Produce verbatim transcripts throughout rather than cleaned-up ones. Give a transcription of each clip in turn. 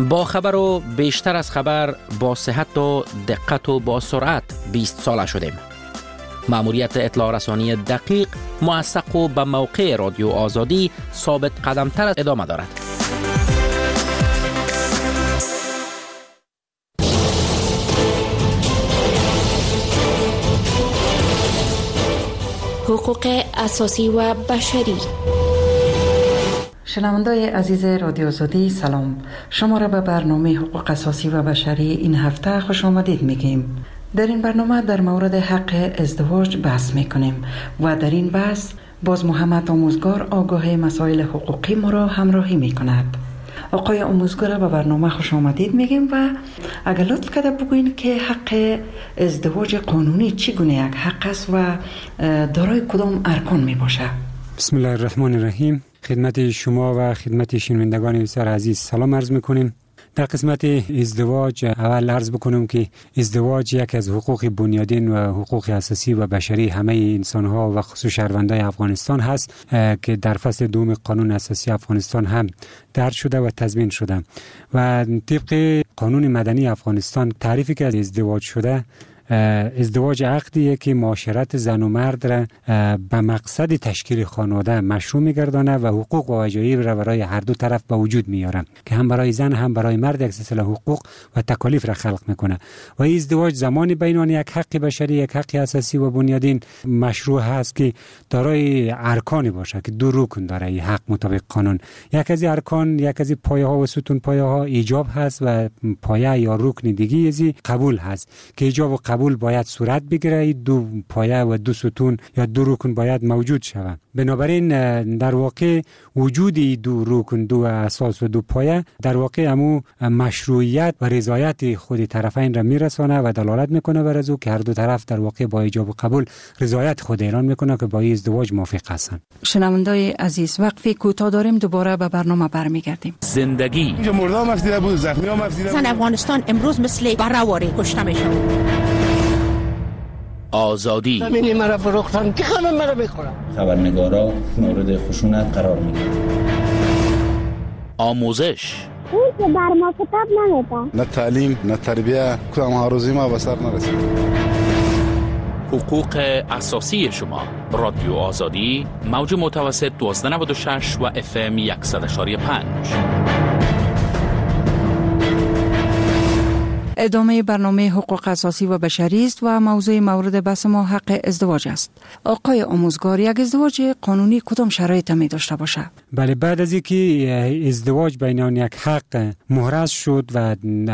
با خبر و بیشتر از خبر، با صحت و دقت و با سرعت بیست ساله شدیم. مأموریت اطلاع رسانی دقیق، موثق و به موقع رادیو آزادی ثابت قدمتر از ادامه دارد. حقوق اساسی و بشری. شنوندای عزیز رادیو آزادی سلام، شما را به برنامه حقوق اساسی و بشری این هفته خوش آمدید میگیم. در این برنامه در مورد حق ازدواج بحث میکنیم و در این بحث باز محمد آموزگار آگاه مسائل حقوقی ما را همراهی میکند. آقای آموزگار به برنامه خوش آمدید میگیم و اگر لطف کرده بگوین که حق ازدواج قانونی چگونه یک حق است و دارای کدام ارکان میباشه؟ بسم الله الرحمن الرحیم. خدمت شما و خدمت شنوندگان بسیار عزیز سلام عرض میکنیم. در قسمت ازدواج اول عرض بکنم که ازدواج یک از حقوق بنیادین و حقوق اساسی و بشری همه انسان‌ها و خصوص شهروندان افغانستان هست که در فصل دوم قانون اساسی افغانستان هم درج شده و تضمین شده و طبق قانون مدنی افغانستان تعریفی که از ازدواج شده، ازدواج عقدیه که معاشرت زن و مرد را به مقصد تشکیل خانواده مشروع می‌گردانه و حقوق و واجبات را برای هر دو طرف به وجود میاره که هم برای زن هم برای مرد یک سلسله حقوق و تکالیف را خلق میکنه و این ازدواج زمانی بین یک حق بشری، یک حق اساسی و بنیادین مشروع هست که دارای ارکانی باشه که دو رکن داره این حق مطابق قانون. یک از ارکان، یک از پایه‌ها و ستون پایه‌ها ایجاب هست و پایه یا رکن دیگه از قبول هست که ایجاب و قبول باید صورت بگیره. دو پایه و دو ستون یا دو رکن باید موجود شود. بنابراین در واقع وجود دو رکن، دو اساس و دو پایه در واقع همو مشروعیت و رضایت خود طرفین را میرسانه و دلالت میکنه بر از او که هر دو طرف در واقع با ایجاب و قبول رضایت خود اعلان میکنه که با این ازدواج موافق هستند. شنوندای عزیز، وقفه کوتاه داریم، دوباره به برنامه برمیگردیم. زندگی اینجا مردم افزیده بود، زخمی هم افزیده بود. افغانستان امروز مثل برهواری کشته میشه. آزادی. زمینی مرا فروختن که خانم مرا بخورم. خبرنگارا مورد خشونت قرار میگیرند. آموزش. اون که بر ما کتاب نمیده. نه تعلیم، نه تربیه، کدام هاروزی ما به سر نرسید. حقوق اساسی شما. رادیو آزادی، موج متوسط دوازده نود و شش و اف ام صد و یک و پنج. ادامه برنامه حقوق اساسی و بشری است و موضوع مورد بحث ما حق ازدواج است. آقای آموزگار، یک ازدواج قانونی کدام شرایط می داشته باشه؟ بله، بعد از اینکه ازدواج بین یک حق محرز شد و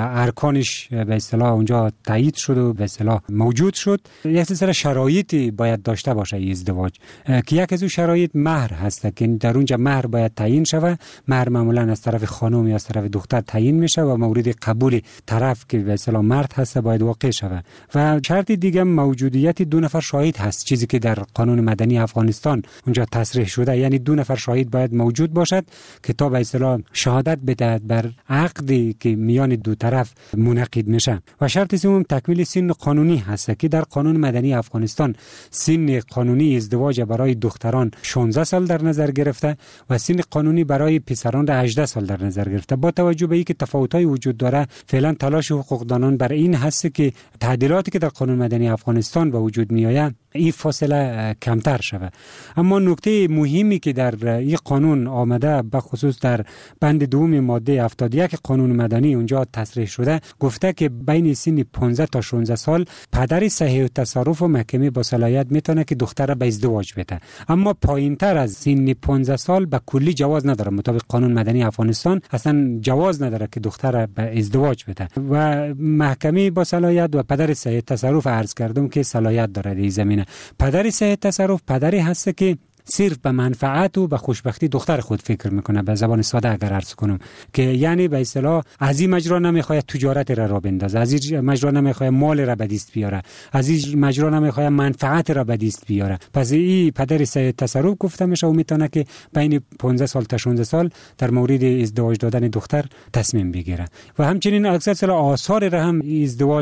ارکانش به اصطلاح اونجا تایید شد و به اصطلاح موجود شد، یک سلسله شرایطی باید داشته باشه این ازدواج که یک از اون شرایط مهر هست که در اونجا مهر باید تعیین شود. مهر معمولا از طرف خانم یا از طرف دختر تعیین میشه و مورد قبول طرف که به اصطلاح مرد هست باید واقع شود. و شرط دیگه موجودیت دو نفر شاهد هست، چیزی که در قانون مدنی افغانستان اونجا تصریح شده، یعنی دو نفر شاهد باید موجود باشد که تا به اصطلاح شهادت بدهد بر عقدی که میان دو طرف منعقد میشه. و شرط سوم تکمیل سن قانونی هست که در قانون مدنی افغانستان سن قانونی ازدواج برای دختران شانزده سال در نظر گرفته و سن قانونی برای پسران هجده سال در نظر گرفته. با توجه به اینکه تفاوت‌های وجود داره، فعلا تلاش حقوقدانان بر این هست که تعدیلاتی که در قانون مدنی افغانستان به وجود میآید این فاصله کمتر شود. اما نکته مهمی که در این قانون آمده، به خصوص در بند دوم ماده هفتاد و یک قانون مدنی اونجا تصریح شده، گفته که بین سن پانزده تا شانزده سال پدر صحیح التصرف و محکمه با صلاحیت میتونه که دختر را به ازدواج بده. اما پایینتر از سن پانزده سال به کلی جواز نداره. مطابق قانون مدنی افغانستان اصلا جواز نداره که دختر را به ازدواج بده و محکمه با صلاحیت و پدر صحیح التصرف عرض کردم که صلاحیت داره در این زمینه. پدر صحیح التصرف پدری هست که صرف به منفعت و به خوشبختی دختر خود فکر میکنه. به زبان ساده اگر عرض کنم که یعنی به اصطلاح از این مجرا نمیخواد تجارت را را بندازه، از این مجرا نمیخواد مال را به دست بیاره، از این مجرا نمیخواد منفعت را به دست بیاره. پس این پدر صحیح التصرف گفته میشه و میتونه که بین پانزده سال تا شانزده سال در مورد ازدواج دادن دختر تصمیم بگیره. و همچنین اکثر آثار را هم ازدواج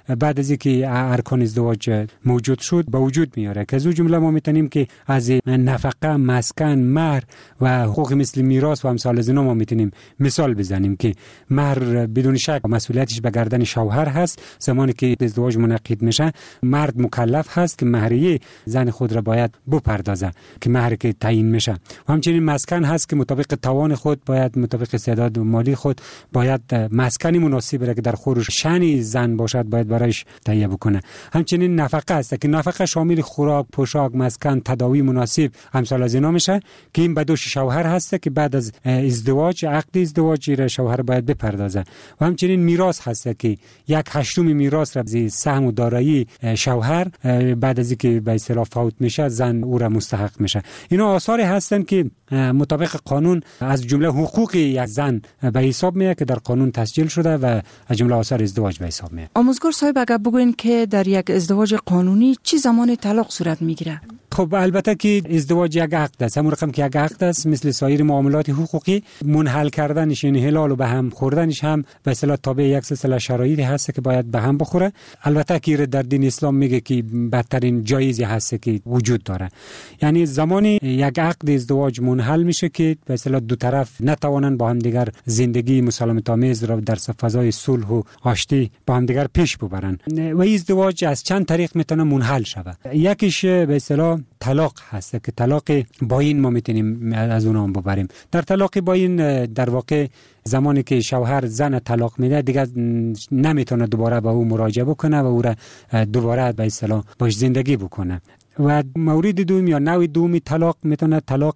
بعد از اینکه ارکان ازدواج موجود شد به وجود میاره، که از اون جمله ما میتونیم که از نفقه، مسکن، مهر و حقوق مثل میراث و امثال از اینا ما میتونیم مثال بزنیم که مهر بدون شک مسئولیتش به گردن شوهر هست. زمانی که ازدواج منعقد میشه مرد مکلف هست که مهریه زن خود را باید بپردازه که مهر که تعیین میشه. و همچنین مسکن هست که مطابق توان خود باید مطابق استعداد مالی خود باید مسکنی مناسب را که در خورش شأن زن باشد باید برایش تهیه بکنه. همچنین نفقه است که نفقه شامل خوراک، پوشاک، مسکن، تداوی مناسب امثال از اینا میشه که این به دوش شوهر هست که بعد از ازدواج عقد ازدواج را شوهر باید بپردازه. و همچنین میراث هست که یک هشتم میراث را از سهم و دارایی شوهر بعد از اینکه به اصطلاح فوت میشه زن او را مستحق میشه. اینا آثاری هستند که مطابق قانون از جمله حقوق یک زن به حساب میاد که در قانون تسجیل شده و از جمله آثار ازدواج به حساب میاد. آموزگار صاحب اگر بگوین که در یک ازدواج قانونی چه زمان طلاق صورت میگیره؟ خب البته که ازدواج یک عقد است، همون رقم که یک عقد است مثل سایر معاملات حقوقی منحل کردنش یعنی حلال و به هم خوردنش هم به اصطلاح تابع یک سلسله شرایطی هست که باید به هم بخوره. البته که در دین اسلام میگه که بدترین جایزی هست که وجود داره، یعنی زمانی یک عقد ازدواج منحل میشه که به اصطلاح دو طرف نتوانن با هم دیگر زندگی مسالمت آمیز را در فضای صلح و آشتی با هم دیگر پیش ببرن. و ازدواج از چند طریق میتونه منحل شود. یکیش به اصطلاح طلاق هست که طلاق باین ما میتونیم از اون هم ببریم. در طلاق باین در واقع زمانی که شوهر زن طلاق میده دیگه نمیتونه دوباره به او مراجعه بکنه و او را دوباره به اصطلاح باش زندگی بکنه. و مورد دوم یا نوع دومی طلاق میتونه طلاق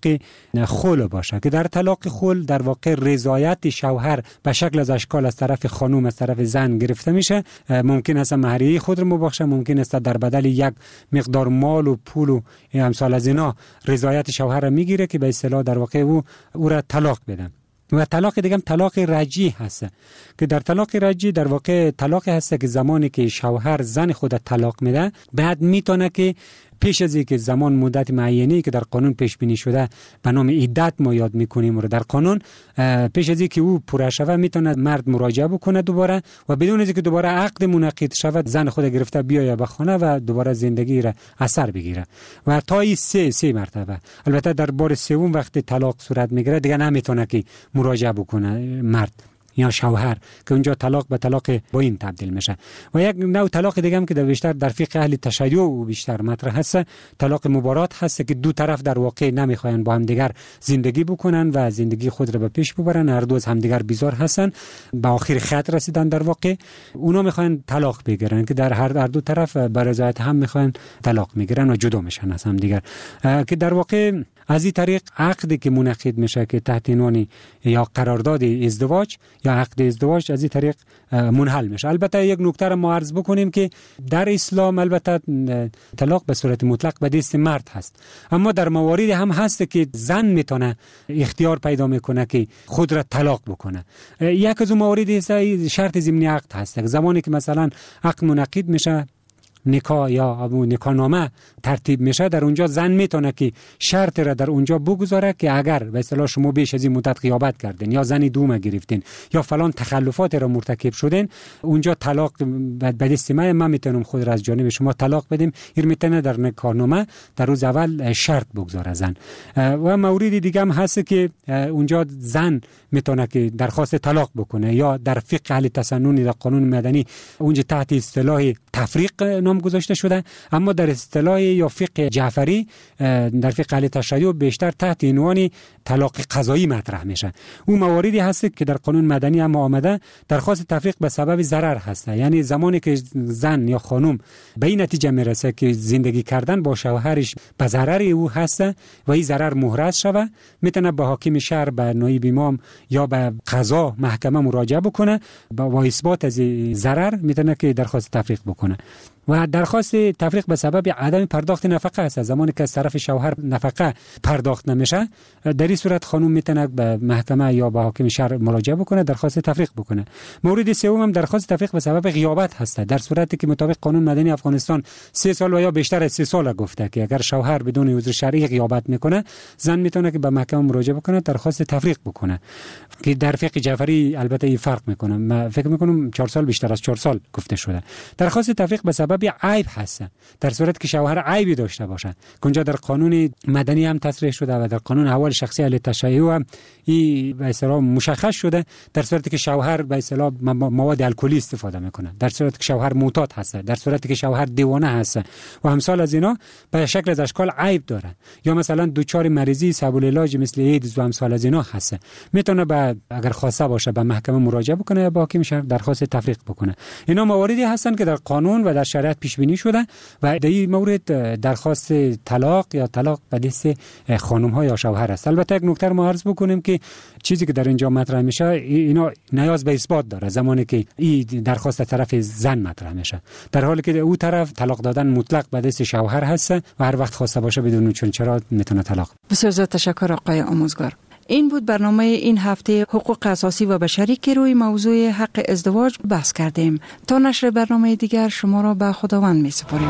خلع باشه که در طلاق خلع در واقع رضایت شوهر به شکل از اشکال از طرف خانم از طرف زن گرفته میشه. ممکن است مهریه خود رو مبخشه، ممکن است در بدل یک مقدار مال و پول و امثال از اینا رضایت شوهر را میگیره که به اصطلاح در واقع او او را طلاق بده. و طلاق دیگه هم طلاق رجعی هست که در طلاق رجعی در واقع طلاق هست که زمانی که شوهر زن خود طلاق میده بعد میتونه که پیش از اینکه زمان مدت معینی که در قانون پیش بینی شده به نام عدت ما یاد میکنیم رو در قانون پیش از اینکه او پوره شود میتونه مرد مراجعه بکنه دوباره و بدون از اینکه دوباره عقد منعقد شود زن خود گرفته بیاید به خانه و دوباره زندگی را اثر بگیره و تا این سه سه مرتبه. البته در بار سوم وقتی طلاق صورت میگیره دیگه نمیتونه که مراجعه بکنه مرد یا شوهر که اونجا طلاق به طلاق باین تبدیل میشه. و یک نوع طلاق دیگه هم که در بیشتر در فقه اهل تشیع و بیشتر مطرح هست طلاق مبارات هست که دو طرف در واقع نمیخواین با هم دیگر زندگی بکنن و زندگی خود را به پیش ببرن، هر دو از هم دیگر بیزار هستن، به آخر خط رسیدن در واقع اونا میخواین طلاق بگیرن که در هر در دو طرف به رضایت هم میخواین طلاق میگیرن و جدا میشن از هم دیگر که در واقع از این طریق عقدی که منعقد میشه که تحت عنوان یا قرارداد ازدواج یا عقد ازدواج از این طریق منحل میشه. البته یک نکته را ما عرض بکنیم که در اسلام البته طلاق به صورت مطلق به دست مرد هست، اما در مواردی هم هست که زن میتونه اختیار پیدا میکنه که خود را طلاق بکنه. یک از اون مواردی شرط ضمنی عقد هست. زمانی که مثلا عقد منعقد میشه نکاح یا ابو نکاح نامه ترتیب میشه در اونجا زن میتونه که شرط را در اونجا بگذاره که اگر به اصطلاح شما بیش از این مدت غیابت کردین یا زنی دوم گرفتین یا فلان تخلفات را مرتکب شدین اونجا طلاق به دست من من میتونم خود را از جانب شما طلاق بدیم. این میتونه در نکاح نامه در روز اول شرط بگذاره زن. و مورد دیگه هم هست که اونجا زن میتونه که درخواست طلاق بکنه یا در فقه اهل تسنن در قانون مدنی اونجا تحت اصطلاح تفریق نام گذاشته شده، اما در اصطلاح یا فقه جعفری در فقه اهل تشیع بیشتر تحت عنوان طلاق قضایی مطرح میشه. اون مواردی هست که در قانون مدنی هم آمده درخواست تفریق به سبب ضرر هست، یعنی زمانی که زن یا خانم به این نتیجه میرسه که زندگی کردن با شوهرش به ضرر او هست و این ضرر محرز شوه میتونه به حاکم شهر به نایب امام یا به قضا محکمه مراجعه بکنه با اثبات از ضرر میتونه که درخواست تفریق بکنه. و درخواست تفریق به سبب عدم پرداخت نفقه است. زمانی که از طرف شوهر نفقه پرداخت نمیشه، در این صورت خانم میتونه به محکمه یا به حاکم شهر مراجعه بکنه، درخواست تفریق بکنه. مورد سوم هم درخواست تفریق به سبب غیابت هست. در صورتی که مطابق قانون مدنی افغانستان سه سال و یا بیشتر از سه سال گفته که اگر شوهر بدون عذر شرعی غیابت میکنه، زن میتونه که به محکمه مراجعه بکنه، درخواست تفریق بکنه. که در فقه جعفری البته این فرق میکنه، من فکر میکنم چهار سال بیشتر از چهار سال گفته شده. درخواست تفریق به سبب عیب هست. در صورتی که شوهر عیبی داشته باشه، که اونجا در قانون مدنی هم تصریح شده و در قانون احوال شخصی اهل تشیع هم این به اصطلاح مشخص شده. در صورتی که شوهر به اصطلاح مواد الکلی استفاده میکنه، در صورتی که شوهر معتاد هست، در صورتی که شوهر دیوانه هست و امثال از اینا، به شکل از اشکال عیب داره، یا مثلا دچار مریضی صعب العلاج مثل ایدز و امثال از اینا هست، میتونه به اگر خواسته باشه به محکمه مراجعه بکنه یا با حاکم شهر درخواست تفریق بکنه. اینا مواردی هستند که در قانون و در شریعت پیش بینی شده و در این مورد درخواست طلاق یا طلاق به دست خانم ها یا شوهر است. البته یک نکته ما عرض بکنیم که چیزی که در اینجا مطرح میشه اینا نیاز به اثبات داره زمانی که این درخواست طرف زن مطرح میشه، در حالی که او طرف طلاق دادن مطلق به دست شوهر هست و هر وقت خواسته باشه بدون چون چرا میتونه طلاق. بسیار زیاد تشکر آقای آموزگار. این بود برنامه این هفته حقوق اساسی و بشری که روی موضوع حق ازدواج بحث کردیم. تا نشر برنامه دیگر شما را به خداوند می سپاریم.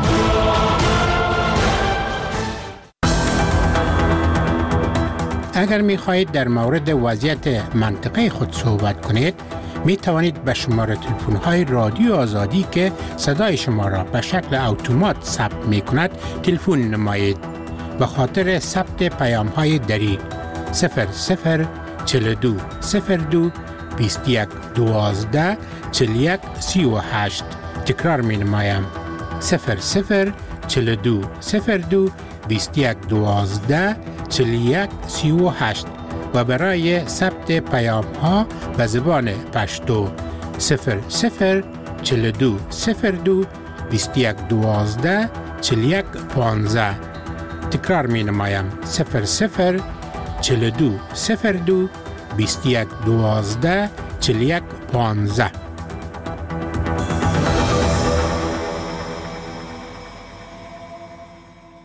اگر می خواهید در مورد وضعیت منطقه خود صحبت کنید، می توانید به شماره تلفن های رادیو آزادی که صدای شما را به شکل اتومات ثبت می کند تلفن نمایید. به خاطر ثبت پیام های دری صفر صفر چهل و دو صفر دو بیست و یک دوازده چهل و یک سی و هشت. تکرار می نمایم صفر صفر چهل و دو صفر دو بیست و یک دوازده چهل و یک سی و هشت و برای ثبت پیام ها به زبان پشتو صفر صفر چهل و دو صفر دو بیست و یک دوازده چهل و یک پانزده. تکرار می نمایم صفر صفر چهل و دو صفر دو بیست و یک دوازده چهل و یک پانزده.